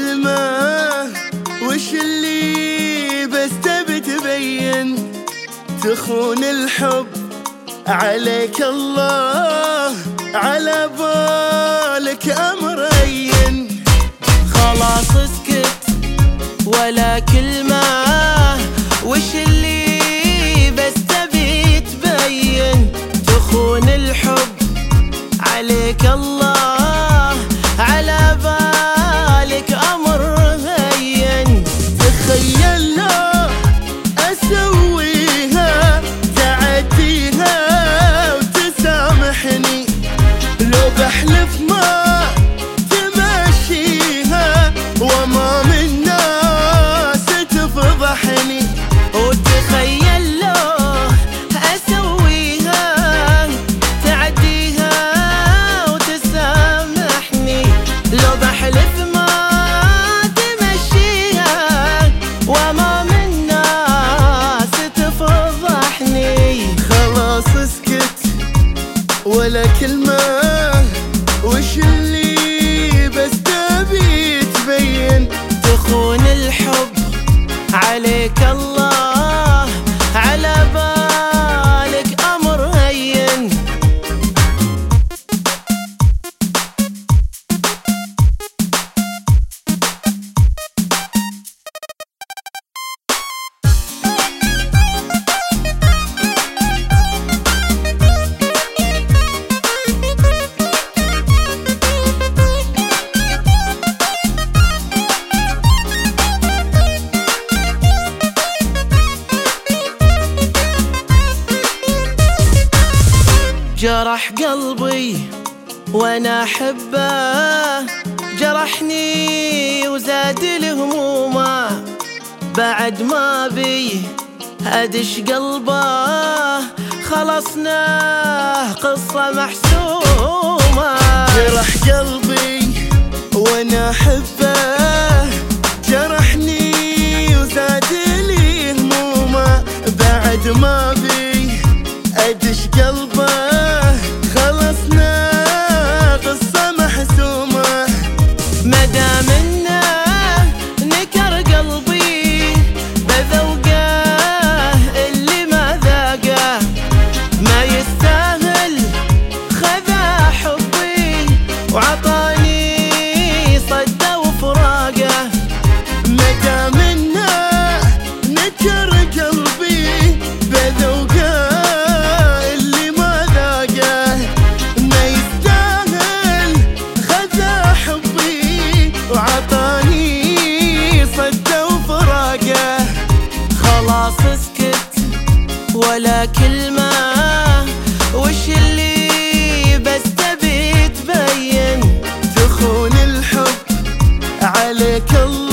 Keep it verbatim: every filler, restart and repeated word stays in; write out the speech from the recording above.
كلمة وش اللي بس تبي تبين؟ تخون الحب عليك الله، على بالك أمر أين؟ خلاص اسكت ولا كلمة، وش اللي بس تبي تبين؟ تخون الحب عليك الله، على بالك أمر هين. تخيل لو أسويها تعديها وتسامحني، لو بحلف ما تمشيها وأمام الناس تفضحني. وتخيل لو أسويها تعديها وتسامحني، لو بحلف ما تمشيها وأمام الناس تفضحني. خلاص اسكت ولا كلمة، وش اللي بس تبي تبين؟ تخون الحب عليك الله، على بالك أمر هين. جرح قلبي وانا احبه، جرحني وزاد الهمومه، بعد ما بي ادش قلبه، خلصنا قصه محسومه. جرح قلبي وانا احبه، جرحني وزاد لي همومه، بعد ما بي ادش قلبه، خلصنا قصة محسومة. مدام انه نكر قلبي بذوقه اللي ما ذاقه، ما يستاهل خذا حبي وعطاني صده وفراقه. مدام انه نكر قلبي بذوقه اللي ما ذاقه، ما يستاهل خذا حبي وعطاني صده وفراقه. خلاص اسكت ولا كلمة، وش اللي بس تبي تبين؟ تخون الحب عليك الله،